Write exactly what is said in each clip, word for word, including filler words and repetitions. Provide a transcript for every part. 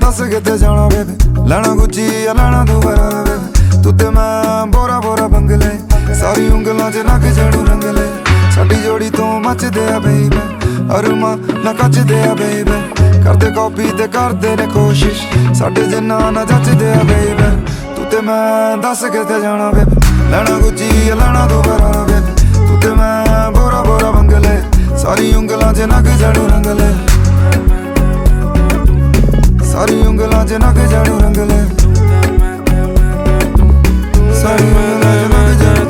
दस किते जाना बेबे लैना गुच्ची या लैना दोबारा बेबे तू ते मैं बोरा बोरा बंगले सारी उंगलां च नक जड़ू रंगले साडी जोड़ी तो मचदे आ बेबे अरुमा ना कचदे आ बेबे करदे कॉपी ते करदे ने कोशिश साडे जिन्ना ना जचदे आ बेबे तू ते मैं दस किते जाना बेबे लैना गुच्ची या लैना दोबारा बेबे तू ते मैं बोरा बोरा बंगले सारी उंगलां च नक जड़ू रंगले सारी उंगलां च नक जड़ू रंगले सारी उंगलां च नक जड़ू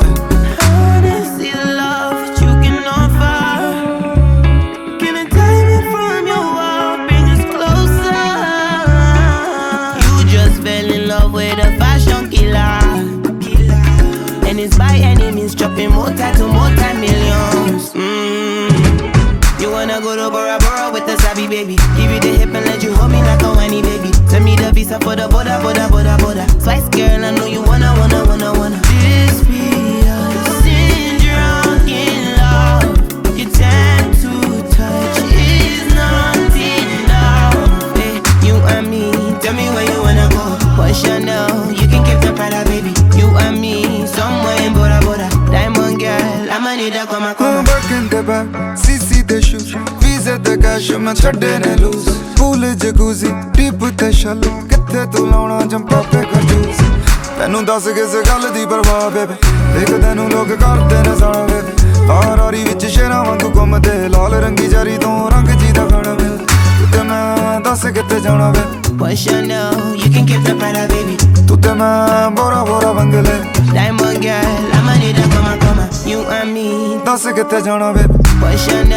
by any means, dropping more to multi-millions. Mm. You wanna go to Bora Bora with the savvy baby? Give you the hip and let you hold me like a whiny baby. Send me the visa for the border, border, border, border. Spice girl, I know you wanna, wanna, wanna, wanna. This be us in drunk in love. Your time to touch is not enough. Hey, you and me, tell me where you wanna go. What's Chanel? You can keep the Prada, baby. You and me, somewhere in Bora Bora. Diamond girl, I'ma need a come, come. I'm back in the back, C C the shoes, visa the cash, I'm chadde ne loose. Pool jacuzzi, deep the shallow. Kitte tu launa jump up pe kar juice. Tenu das kis gall di parwah bebe. Dekh tenu log karde ne saana bebe. Harari vich shera wangu ghumde, laal rangi jari to rang ji da khana bebe. Tu te main das kitte jana bebe. What's Chanel? You can keep the Prada, baby. Tu te main bora bora bangale. Diamond girl, I'ma need a come, come. You and me. Das kitte jana bebe. What's Chanel?